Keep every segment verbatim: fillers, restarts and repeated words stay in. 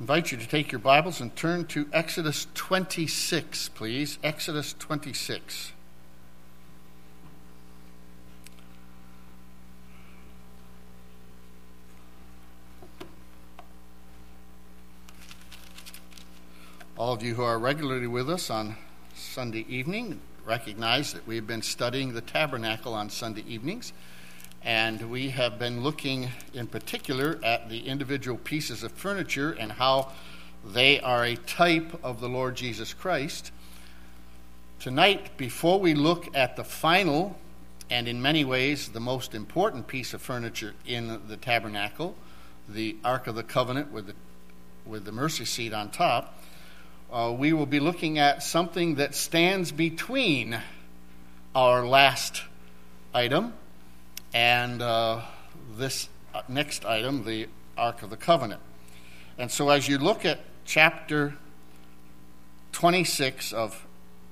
invite you to take your Bibles and turn to Exodus twenty-six, please. Exodus twenty-six. All of you who are regularly with us on Sunday evening recognize that we've been studying the tabernacle on Sunday evenings, and we have been looking in particular at the individual pieces of furniture and how they are a type of the Lord Jesus Christ. Tonight, before we look at the final and in many ways the most important piece of furniture in the tabernacle, the Ark of the Covenant with the, with the mercy seat on top, Uh, we will be looking at something that stands between our last item and uh, this next item, the Ark of the Covenant. And so as you look at chapter twenty-six of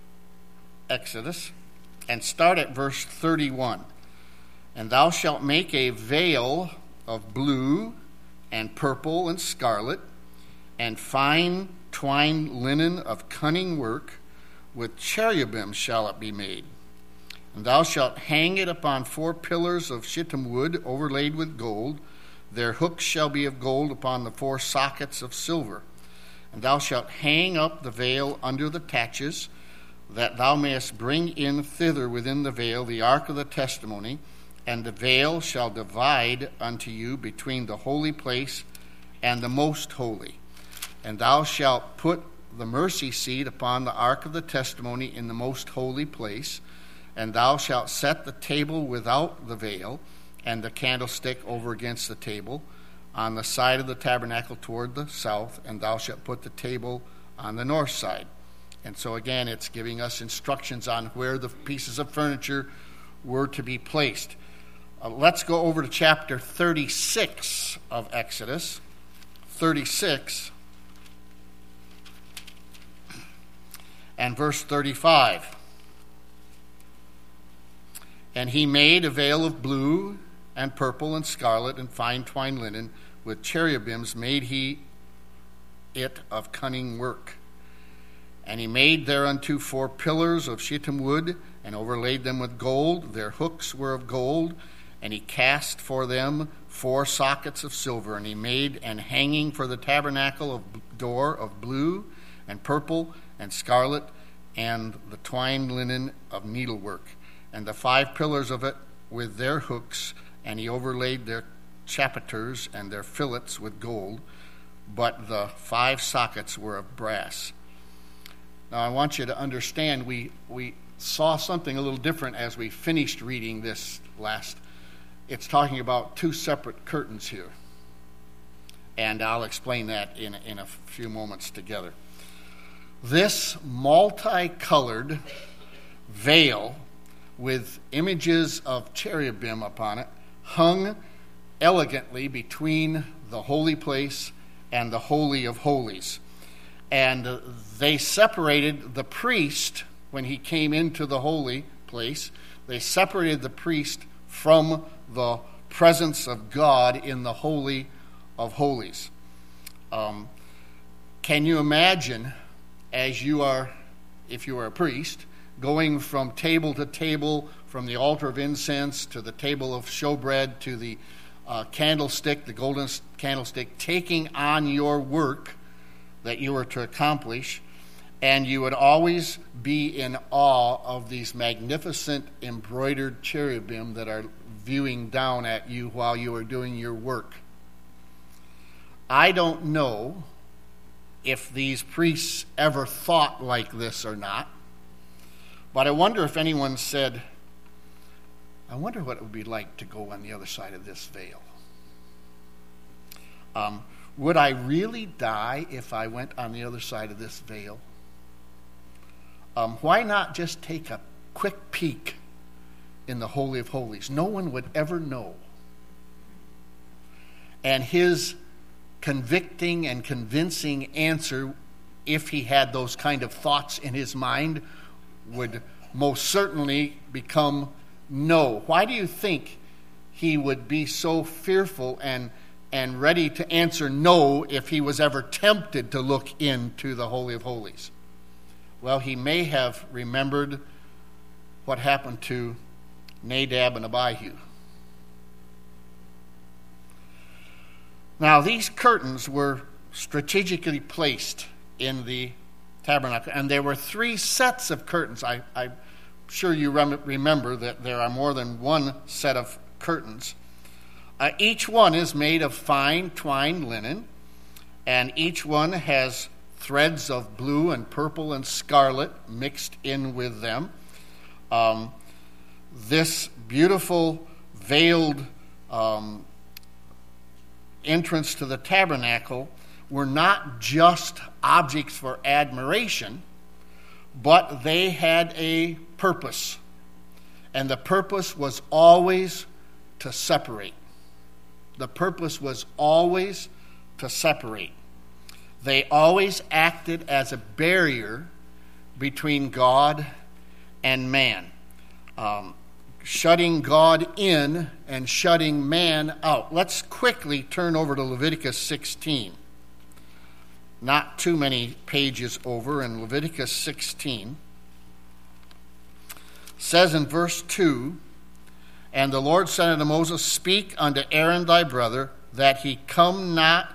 Exodus and start at verse thirty-one, "And thou shalt make a veil of blue and purple and scarlet and fine twined linen of cunning work, with cherubim shall it be made. And thou shalt hang it upon four pillars of shittim wood overlaid with gold. Their hooks shall be of gold upon the four sockets of silver. And thou shalt hang up the veil under the taches, that thou mayest bring in thither within the veil the ark of the testimony. And the veil shall divide unto you between the holy place and the most holy. And thou shalt put the mercy seat upon the ark of the testimony in the most holy place. And thou shalt set the table without the veil, and the candlestick over against the table, on the side of the tabernacle toward the south. And thou shalt put the table on the north side." And so again, it's giving us instructions on where the pieces of furniture were to be placed. Uh, let's go over to chapter thirty-six of Exodus. thirty-six. And verse thirty-five. "And he made a veil of blue and purple and scarlet and fine twined linen, with cherubims made he it of cunning work. And he made thereunto four pillars of shittim wood, and overlaid them with gold. Their hooks were of gold. And he cast for them four sockets of silver. And he made an hanging for the tabernacle of door of blue and purple and scarlet, and the twined linen of needlework, and the five pillars of it with their hooks, and he overlaid their chapiters and their fillets with gold, but the five sockets were of brass." Now I want you to understand, we, we saw something a little different as we finished reading this last. It's talking about two separate curtains here, and I'll explain that in, in a few moments together. This multicolored veil with images of cherubim upon it hung elegantly between the holy place and the Holy of Holies. And they separated the priest when he came into the holy place. They separated the priest from the presence of God in the Holy of Holies. Um, can you imagine, as you are, if you are a priest, going from table to table, from the altar of incense to the table of showbread to the uh, candlestick, the golden candlestick, taking on your work that you were to accomplish, and you would always be in awe of these magnificent embroidered cherubim that are viewing down at you while you are doing your work. I don't know if these priests ever thought like this or not, but I wonder if anyone said, "I wonder what it would be like to go on the other side of this veil. Um, would I really die if I went on the other side of this veil? Um, why not just take a quick peek in the Holy of Holies? No one would ever know." And his convicting and convincing answer, if he had those kind of thoughts in his mind, would most certainly become no. Why do you think he would be so fearful and and ready to answer no if he was ever tempted to look into the Holy of Holies. Well, he may have remembered what happened to Nadab and Abihu. Now, these curtains were strategically placed in the tabernacle, and there were three sets of curtains. I, I'm sure you rem- remember that there are more than one set of curtains. Uh, each one is made of fine twined linen, and each one has threads of blue and purple and scarlet mixed in with them. Um, this beautiful veiled um, entrance to the tabernacle were not just objects for admiration, but they had a purpose. And the purpose was always to separate. The purpose was always to separate. They always acted as a barrier between God and man, um, shutting God in and shutting man out. Let's quickly turn over to Leviticus sixteen. Not too many pages over, in Leviticus sixteen. Says in verse two, "And the Lord said unto Moses, Speak unto Aaron thy brother, that he come not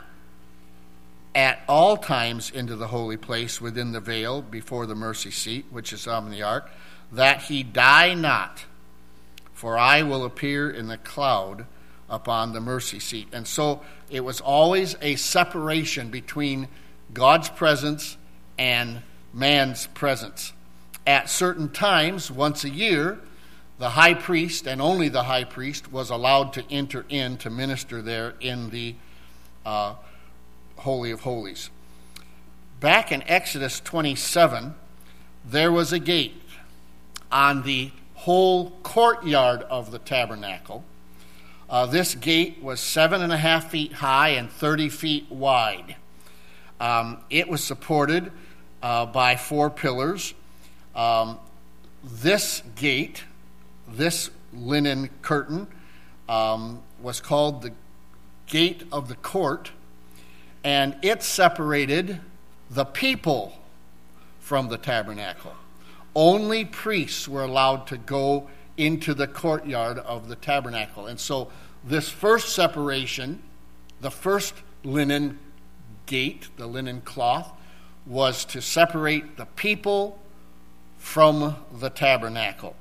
at all times into the holy place within the veil before the mercy seat, which is on the ark, that he die not, for I will appear in the cloud upon the mercy seat." And so it was always a separation between God's presence and man's presence. At certain times, once a year, the high priest, and only the high priest, was allowed to enter in to minister there in the uh, Holy of Holies. Back in Exodus twenty-seven, there was a gate on the whole courtyard of the tabernacle. Uh, this gate was seven and a half feet high and thirty feet wide. Um, it was supported uh, by four pillars. Um, this gate, this linen curtain, um, was called the gate of the court, and it separated the people from the tabernacle. Only priests were allowed to go into the courtyard of the tabernacle. And so this first separation, the first linen gate, the linen cloth, was to separate the people from the tabernacle.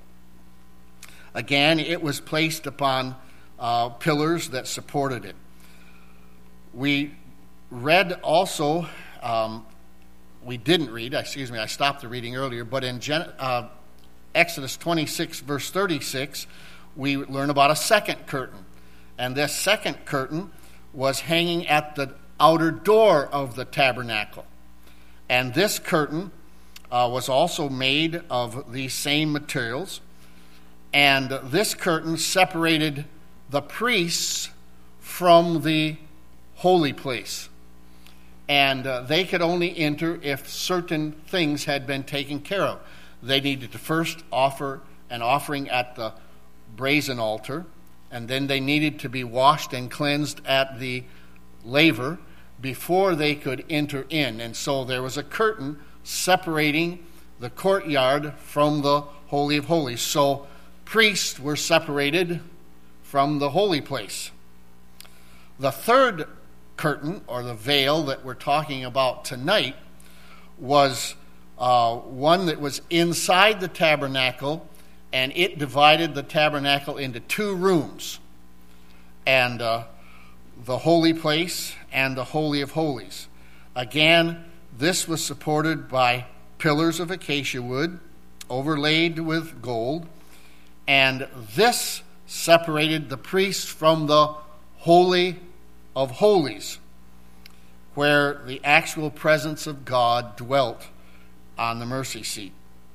Again, it was placed upon uh, pillars that supported it. We read also, um, we didn't read, excuse me, I stopped the reading earlier, but in Gen- uh, Exodus twenty-six, verse thirty-six, we learn about a second curtain. And this second curtain was hanging at the outer door of the tabernacle. And this curtain uh, was also made of these same materials. And this curtain separated the priests from the holy place. And uh, they could only enter if certain things had been taken care of. They needed to first offer an offering at the brazen altar, and then they needed to be washed and cleansed at the laver before they could enter in. And so there was a curtain separating the courtyard from the Holy of Holies. So priests were separated from the holy place. The third curtain, or the veil that we're talking about tonight, was uh, one that was inside the tabernacle, and it divided the tabernacle into two rooms, and uh, the holy place and the Holy of Holies. Again, this was supported by pillars of acacia wood overlaid with gold, and this separated the priests from the Holy of Holies, where the actual presence of God dwelt on the mercy seat.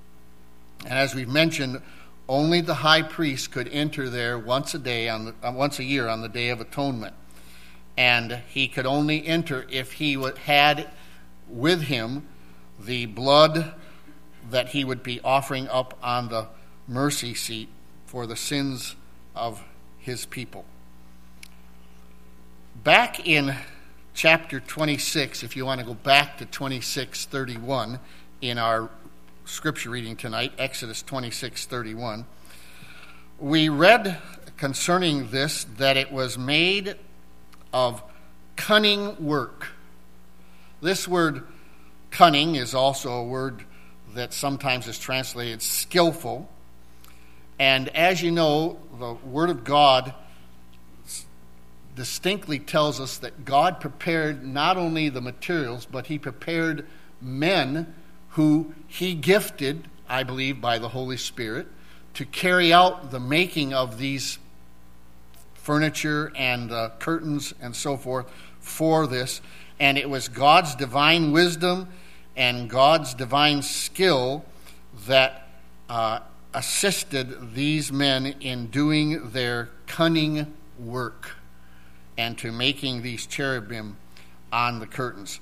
And as we've mentioned, only the high priest could enter there once a day, on the, uh, once a year on the Day of Atonement. And he could only enter if he would, had with him the blood that he would be offering up on the mercy seat for the sins of his people. Back in chapter twenty-six, if you want to go back to twenty-six thirty-one in our scripture reading tonight, Exodus twenty-six thirty-one, we read concerning this that it was made of cunning work. This word cunning is also a word that sometimes is translated skillful. And as you know, the Word of God distinctly tells us that God prepared not only the materials, but He prepared men who He gifted, I believe, by the Holy Spirit, to carry out the making of these furniture and uh, curtains and so forth for this. And it was God's divine wisdom and God's divine skill that uh, assisted these men in doing their cunning work and to making these cherubim on the curtains.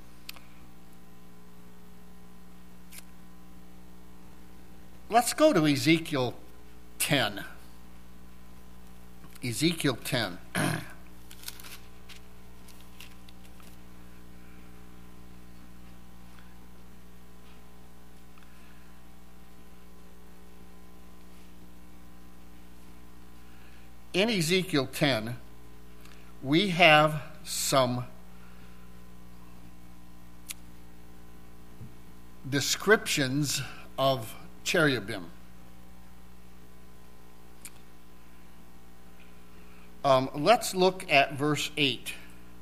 Let's go to Ezekiel ten. Ezekiel ten. In Ezekiel ten, we have some descriptions of cherubim. Um, let's look at verse eight.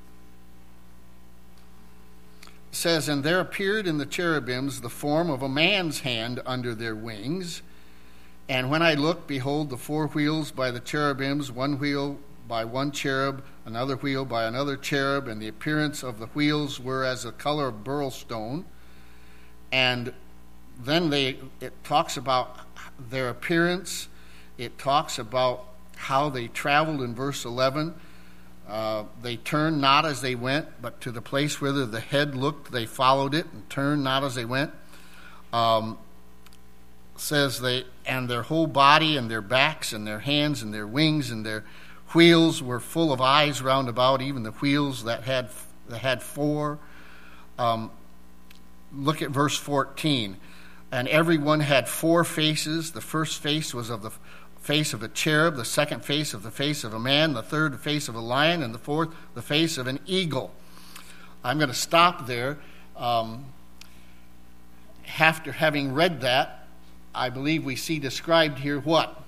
It says, "And there appeared in the cherubims the form of a man's hand under their wings. And when I looked, behold, the four wheels by the cherubims, one wheel by one cherub, another wheel by another cherub, and the appearance of the wheels were as the color of beryl stone." And then they it talks about their appearance. It talks about how they traveled in verse eleven. Uh, they turned not as they went, but to the place whither the head looked, they followed it, and turned not as they went. Um, says they, and their whole body and their backs and their hands and their wings and their wheels were full of eyes round about, even the wheels that had that had four. Um, look at verse fourteen. "And every one had four faces. The first face was of the face of a cherub, the second face of the face of a man, the third the face of a lion, and the fourth the face of an eagle." I'm going to stop there. Um, after having read that, I believe we see described here what?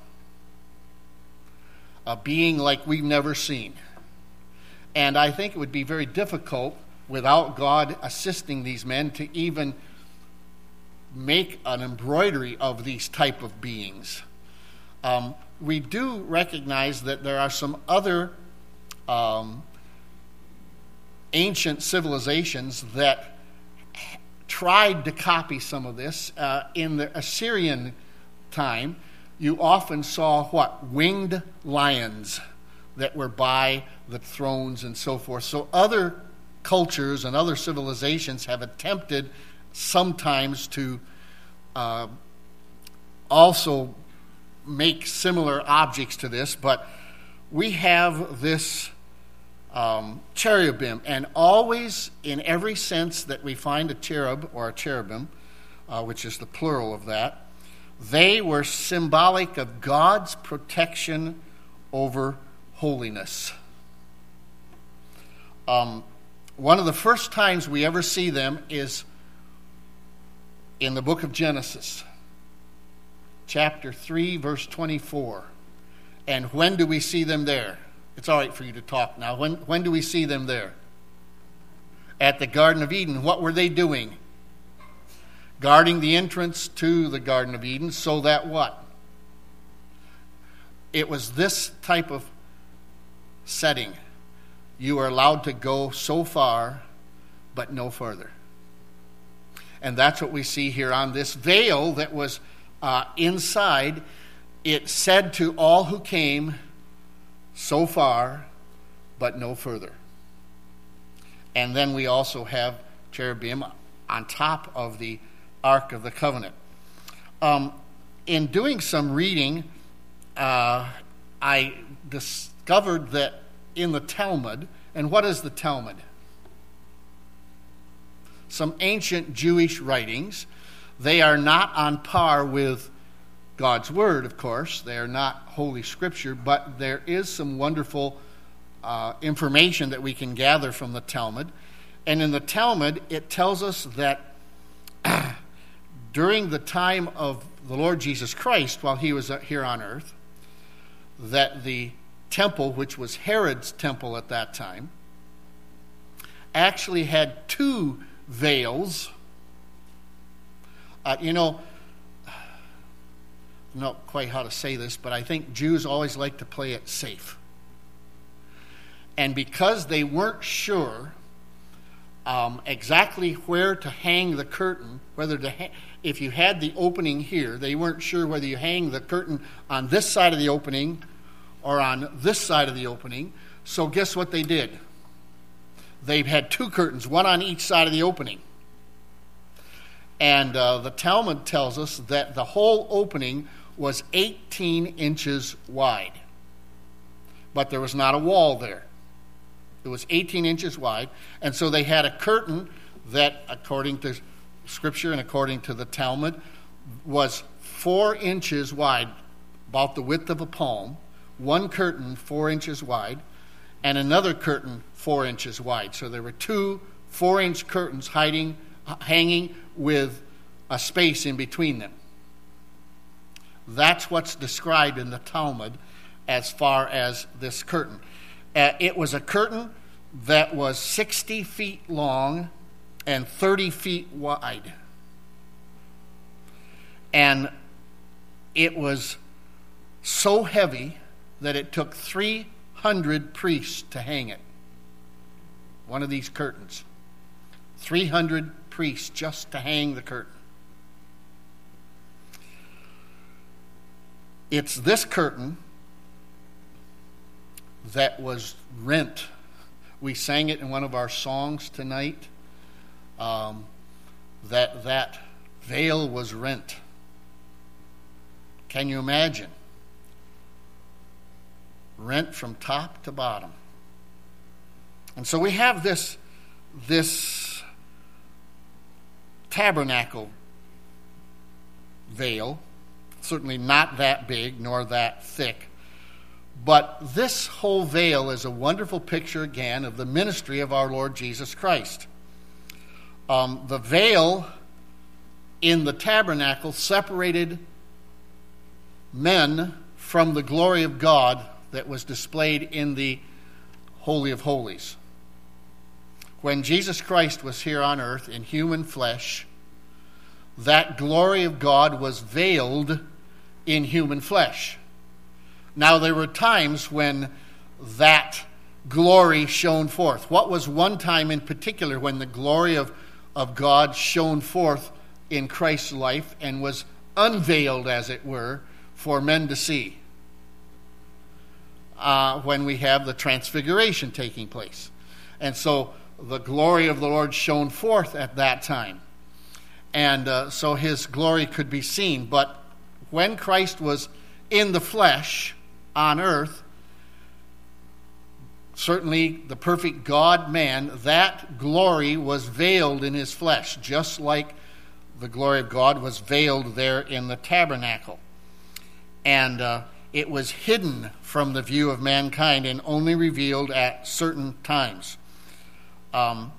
A being like we've never seen. And I think it would be very difficult without God assisting these men to even make an embroidery of these type of beings. Um, we do recognize that there are some other um, ancient civilizations that tried to copy some of this. Uh, in the Assyrian time, you often saw what? Winged lions that were by the thrones and so forth. So other cultures and other civilizations have attempted sometimes to uh, also make similar objects to this, but we have this um, cherubim, and always in every sense that we find a cherub or a cherubim, uh, which is the plural of that, they were symbolic of God's protection over holiness. Um, one of the first times we ever see them is in the book of Genesis, chapter three, verse twenty-four. And when do we see them there? It's all right for you to talk now. When, when do we see them there? At the Garden of Eden. What were they doing? Guarding the entrance to the Garden of Eden so that what? It was this type of setting. You are allowed to go so far, but no further. And that's what we see here on this veil that was uh, inside. It said to all who came, so far, but no further. And then we also have cherubim on top of the Ark of the Covenant. Um, in doing some reading, uh, I discovered that in the Talmud, And what is the Talmud? Some ancient Jewish writings. They are not on par with God's Word, of course. They are not Holy Scripture, but there is some wonderful uh, information that we can gather from the Talmud. And in the Talmud, it tells us that during the time of the Lord Jesus Christ, while he was here on earth, that the temple, which was Herod's temple at that time, actually had two veils. Uh, you know, I don't know quite how to say this, but I think Jews always like to play it safe. And because they weren't sure um, exactly where to hang the curtain, whether to ha- if you had the opening here, they weren't sure whether you hang the curtain on this side of the opening or on this side of the opening. So guess what they did? They had two curtains, one on each side of the opening. And uh, the Talmud tells us that the whole opening was eighteen inches wide. But there was not a wall there. It was eighteen inches wide. And so they had a curtain that, according to Scripture and according to the Talmud, was four inches wide, about the width of a palm. One curtain four inches wide, and another curtain four inches wide. So there were two four-inch curtains hiding, hanging with a space in between them. That's what's described in the Talmud as far as this curtain. Uh, it was a curtain that was sixty feet long and thirty feet wide. And it was so heavy that it took three hundred priests to hang it. One of these curtains. three hundred priests just to hang the curtain. It's this curtain that was rent. We sang it in one of our songs tonight. Um, that that veil was rent. Can you imagine? Rent from top to bottom. And so we have this, this tabernacle veil, certainly not that big nor that thick, but this whole veil is a wonderful picture again of the ministry of our Lord Jesus Christ. Um, the veil in the tabernacle separated men from the glory of God that was displayed in the Holy of Holies. When Jesus Christ was here on earth in human flesh, that glory of God was veiled in human flesh. Now, there were times when that glory shone forth. What was one time in particular when the glory of, of God shone forth in Christ's life and was unveiled, as it were, for men to see? Uh, when we have the transfiguration taking place. And so the glory of the Lord shone forth at that time. And uh, so his glory could be seen. But when Christ was in the flesh on earth, certainly the perfect God-man, that glory was veiled in his flesh, just like the glory of God was veiled there in the tabernacle. And uh, it was hidden from the view of mankind and only revealed at certain times. Um,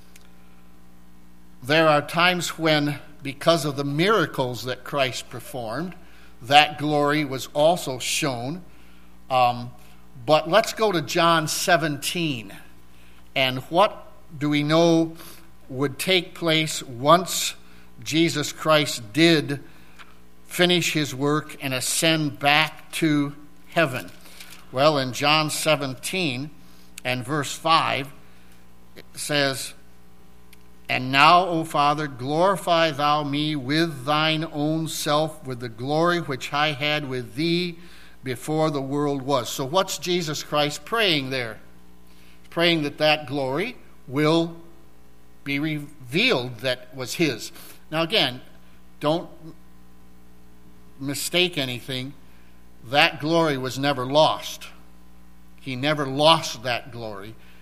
there are times when, because of the miracles that Christ performed, that glory was also shown. Um, but let's go to John seventeen. And what do we know would take place once Jesus Christ did finish his work and ascend back to heaven? Well, in John seventeen and verse five, it says, "And now, O Father, glorify thou me with thine own self, with the glory which I had with thee before the world was." So what's Jesus Christ praying there? Praying that that glory will be revealed that was his. Now again, don't mistake anything. That glory was never lost. He never lost that glory.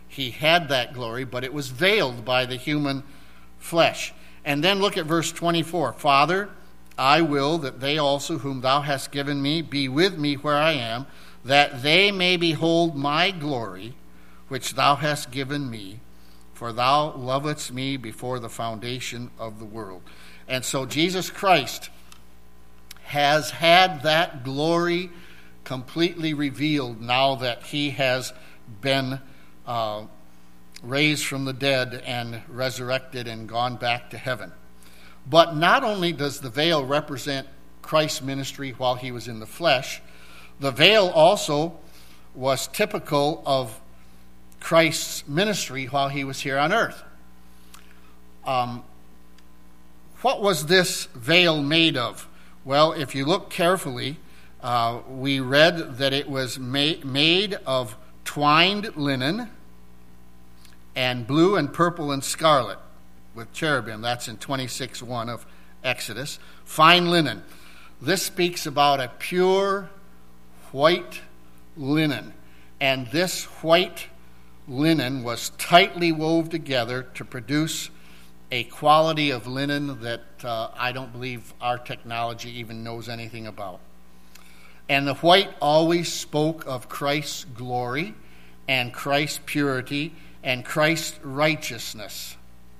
he had that glory, but it was veiled by the human flesh. And then look at verse twenty-four. Father, I will that they also whom thou hast given me be with me where I am, that they may behold my glory, which thou hast given me, for thou lovedst me before the foundation of the world. And so Jesus Christ has had that glory completely revealed now that he has been uh, raised from the dead and resurrected and gone back to heaven. But not only does the veil represent Christ's ministry while he was in the flesh, the veil also was typical of Christ's ministry while he was here on earth. Um, what was this veil made of? Well, if you look carefully, uh, we read that it was ma- made of twined linen and blue and purple and scarlet with cherubim. That's in twenty-six one of Exodus. Fine linen. This speaks about a pure white linen. And this white linen was tightly wove together to produce a quality of linen that uh, I don't believe our technology even knows anything about. And the white always spoke of Christ's glory and Christ's purity and Christ's righteousness.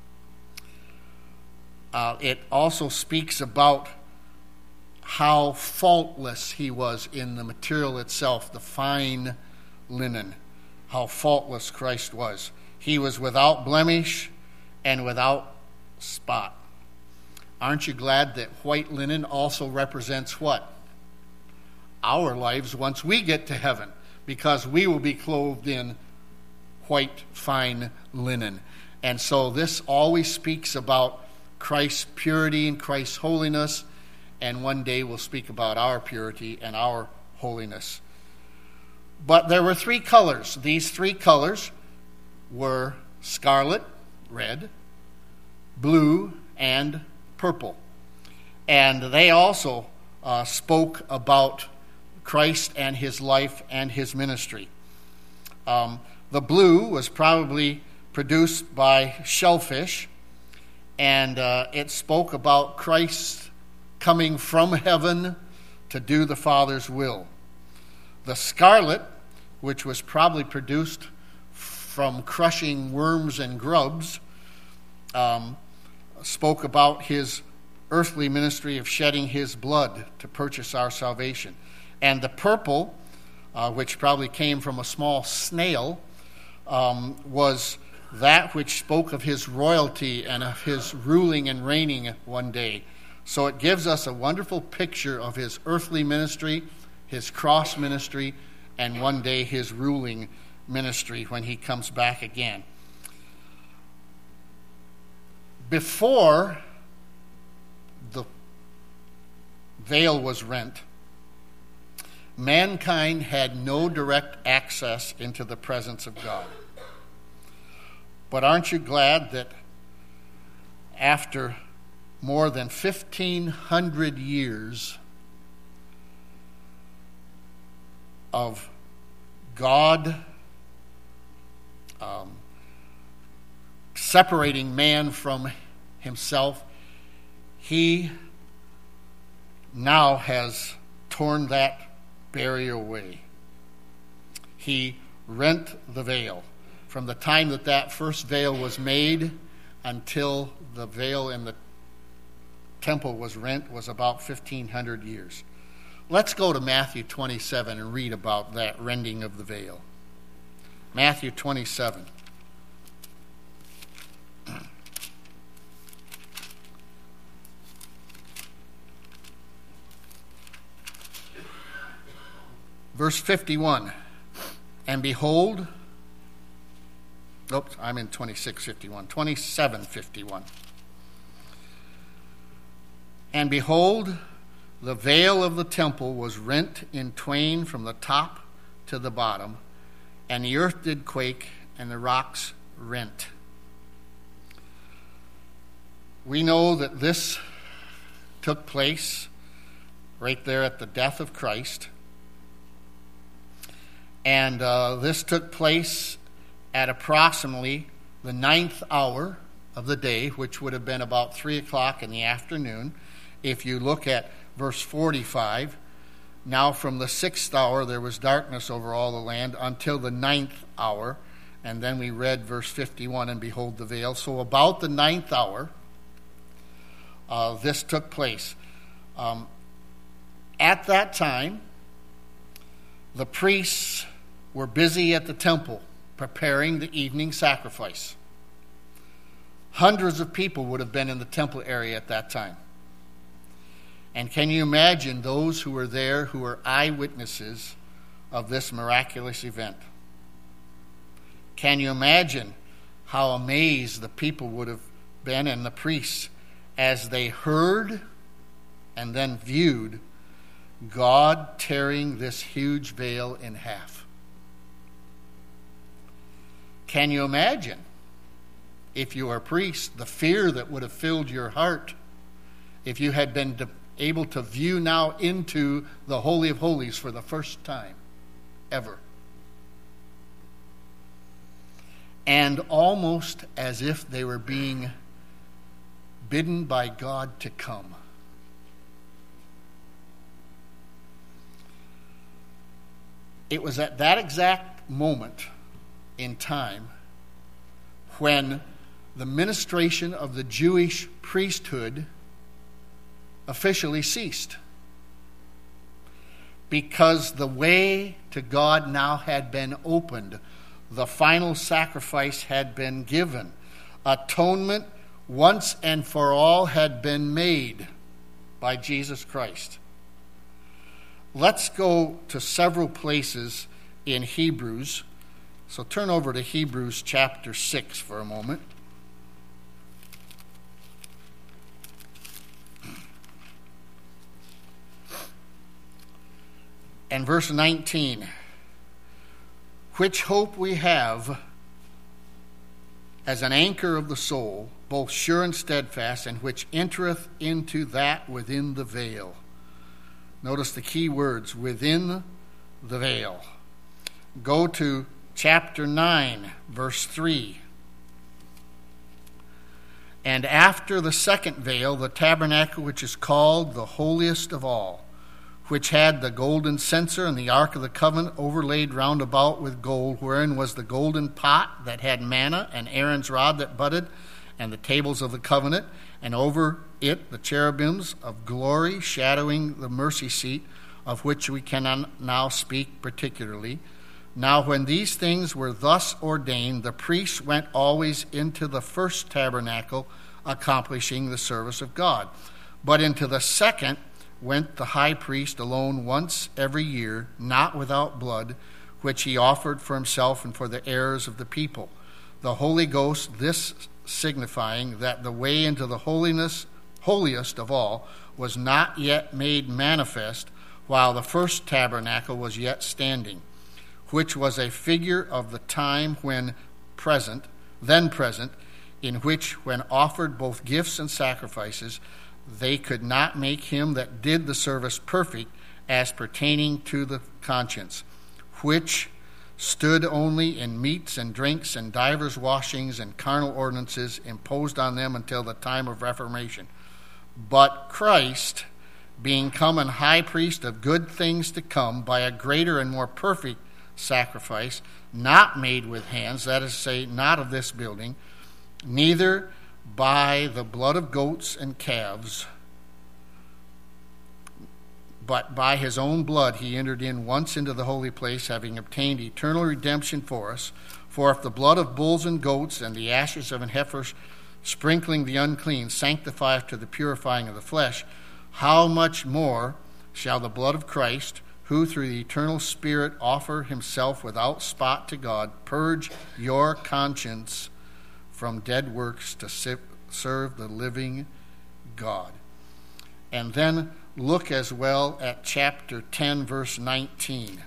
Uh, it also speaks about how faultless he was in the material itself, the fine linen, how faultless Christ was. He was without blemish and without spot. Aren't you glad that white linen also represents what? Our lives once we get to heaven, because we will be clothed in white, fine linen. And so this always speaks about Christ's purity and Christ's holiness, and one day we'll speak about our purity and our holiness. But there were three colors. These three colors were scarlet, red, blue, and purple. And they also uh, spoke about Christ and his life and his ministry. Um, the blue was probably produced by shellfish, and uh, it spoke about Christ coming from heaven to do the Father's will. The scarlet, which was probably produced from crushing worms and grubs, um, spoke about his earthly ministry of shedding his blood to purchase our salvation. And the purple, uh, which probably came from a small snail, um, was that which spoke of his royalty and of his ruling and reigning one day. So it gives us a wonderful picture of his earthly ministry, his cross ministry, and one day his ruling ministry when he comes back again. Before the veil was rent, mankind had no direct access into the presence of God. But aren't you glad that after more than fifteen hundred years of God um, separating man from himself, he now has torn that barrier away. He rent the veil. From the time that that first veil was made until the veil in the temple was rent was about fifteen hundred years. Let's go to Matthew twenty-seven and read about that rending of the veil. Matthew twenty-seven. Verse fifty-one. And behold, oops, I'm in twenty-six fifty-one, twenty-seven fifty-one. And behold, the veil of the temple was rent in twain from the top to the bottom, and the earth did quake, and the rocks rent. We know that this took place right there at the death of Christ. And uh, this took place at approximately the ninth hour of the day, which would have been about three o'clock in the afternoon. If you look at verse forty-five, now from the sixth hour there was darkness over all the land until the ninth hour. And then we read verse fifty-one, and behold the veil. So about the ninth hour, uh, this took place. Um, at that time, the priests were busy at the temple preparing the evening sacrifice. Hundreds of people would have been in the temple area at that time. And can you imagine those who were there who were eyewitnesses of this miraculous event? Can you imagine how amazed the people would have been, and the priests, as they heard and then viewed God tearing this huge veil in half? Can you imagine, if you were a priest, the fear that would have filled your heart if you had been able to view now into the Holy of Holies for the first time ever? And almost as if they were being bidden by God to come. It was at that exact moment in time when the ministration of the Jewish priesthood officially ceased, because the way to God now had been opened. The final sacrifice had been given. Atonement once and for all had been made by Jesus Christ. Let's go to several places in Hebrews. So turn over to Hebrews chapter six for a moment. And verse nineteen. Which hope we have as an anchor of the soul, both sure and steadfast, and which entereth into that within the veil. Notice the key words, within the veil. Go to chapter nine, verse three. And after the second veil, the tabernacle which is called the holiest of all, which had the golden censer and the ark of the covenant overlaid round about with gold, wherein was the golden pot that had manna, and Aaron's rod that budded, and the tables of the covenant, and over it the cherubims of glory shadowing the mercy seat, of which we cannot now speak particularly. Now when these things were thus ordained, the priests went always into the first tabernacle, accomplishing the service of God. But into the second went the high priest alone once every year, not without blood, which he offered for himself and for the errors of the people. The Holy Ghost, this signifying that the way into the holiness, holiest of all was not yet made manifest, while the first tabernacle was yet standing, which was a figure of the time when present, then present, in which, when offered both gifts and sacrifices, they could not make him that did the service perfect as pertaining to the conscience, which stood only in meats and drinks and divers washings and carnal ordinances imposed on them until the time of Reformation. But Christ, being come an high priest of good things to come, by a greater and more perfect sacrifice, not made with hands, that is to say, not of this building, neither by the blood of goats and calves, but by his own blood he entered in once into the holy place, having obtained eternal redemption for us. For if the blood of bulls and goats and the ashes of an heifer sprinkling the unclean sanctifieth to the purifying of the flesh, how much more shall the blood of Christ, who through the eternal Spirit offer himself without spot to God, purge your conscience from dead works to serve the living God. And then look as well at chapter ten, verse nineteen.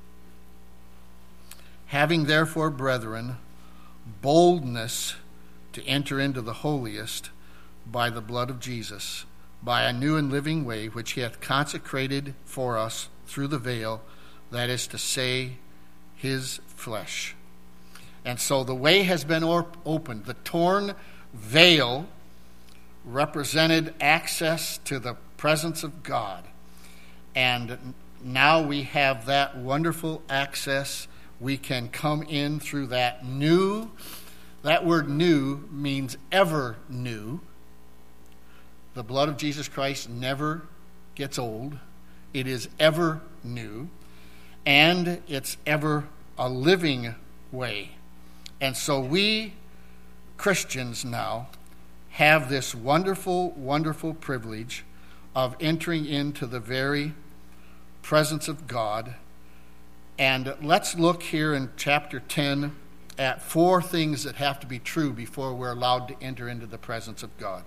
Having therefore, brethren, boldness to enter into the holiest by the blood of Jesus, by a new and living way, which he hath consecrated for us through the veil, that is to say, his flesh. And so the way has been op- opened. The torn veil represented access to the presence of God. And now we have that wonderful access. We can come in through that new. That word new means ever new. The blood of Jesus Christ never gets old. It is ever new. And it's ever a living way. And so we Christians now have this wonderful, wonderful privilege of entering into the very presence of God. And let's look here in chapter ten at four things that have to be true before we're allowed to enter into the presence of God.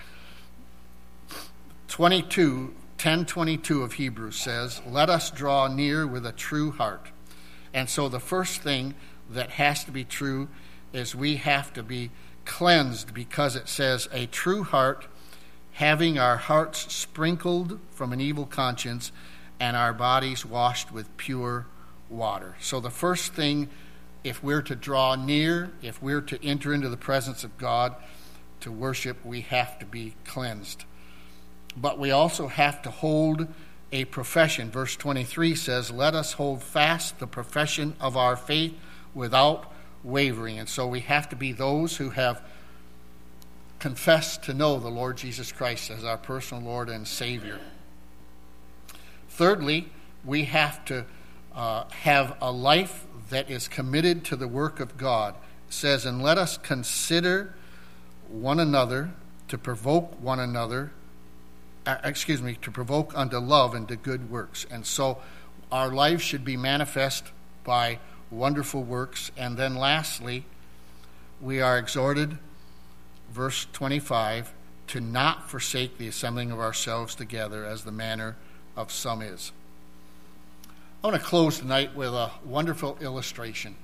twenty-two, ten twenty-two of Hebrews says, "Let us draw near with a true heart." And so the first thing that has to be true is we have to be cleansed, because it says, "A true heart, having our hearts sprinkled from an evil conscience and our bodies washed with pure water." So the first thing, if we're to draw near, if we're to enter into the presence of God to worship, we have to be cleansed. But we also have to hold a profession. Verse twenty-three says, "Let us hold fast the profession of our faith without wavering." And so we have to be those who have confessed to know the Lord Jesus Christ as our personal Lord and Savior. Thirdly, we have to uh, have a life that is committed to the work of God. It says, "And let us consider one another to provoke one another, uh, excuse me, to provoke unto love and to good works." And so our lives should be manifest by wonderful works. And then lastly, we are exhorted, verse twenty-five, to not forsake the assembling of ourselves together as the manner of some is. I want to close tonight with a wonderful illustration.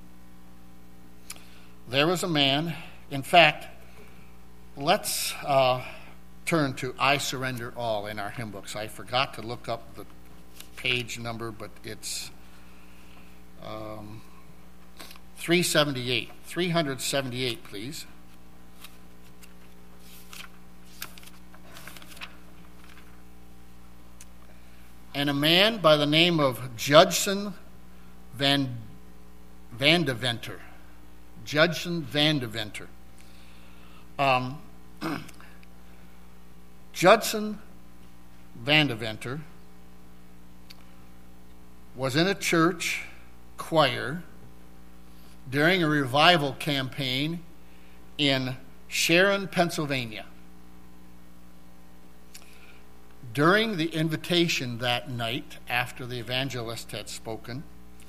There was a man, in fact, let's uh, turn to "I Surrender All" in our hymn books. I forgot to look up the page number, but it's um, three seventy-eight. three seventy-eight, please. And a man by the name of Judson Van Vandeventer. Judson Vandeventer. Um, Judson Vandeventer was in a church choir during a revival campaign in Sharon, Pennsylvania. During the invitation that night, after the evangelist had spoken,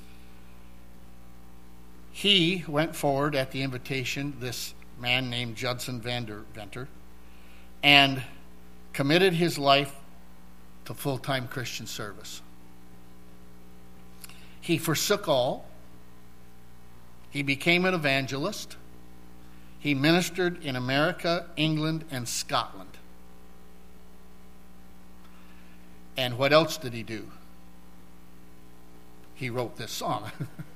he went forward at the invitation, this man named Judson Vandeventer, and committed his life to full-time Christian service. He forsook all. He became an evangelist. He ministered in America, England, and Scotland. And what else did he do? He wrote this song.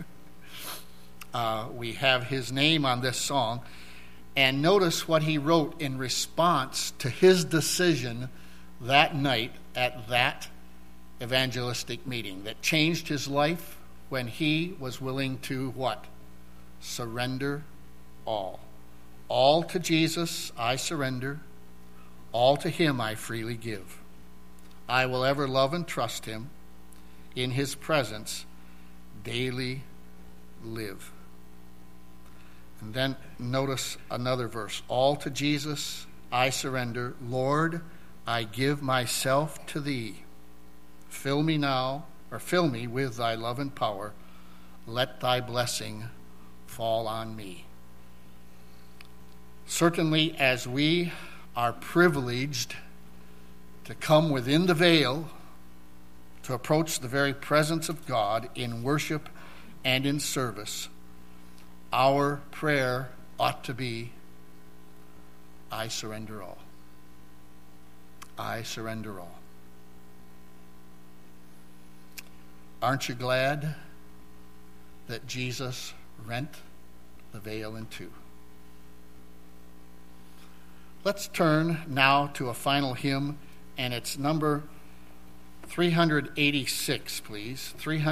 uh, we have his name on this song. And notice what he wrote in response to his decision that night at that evangelistic meeting that changed his life, when he was willing to what? Surrender all. All to Jesus I surrender. All to him I freely give. I will ever love and trust him. In his presence daily live. And then notice another verse. All to Jesus I surrender. Lord, I give myself to thee. Fill me now, or fill me with thy love and power. Let thy blessing fall on me. Certainly, as we are privileged to come within the veil, to approach the very presence of God in worship and in service, our prayer ought to be, I surrender all. I surrender all. Aren't you glad that Jesus rent the veil in two. Let's turn now to a final hymn, and it's number three eighty-six, please. three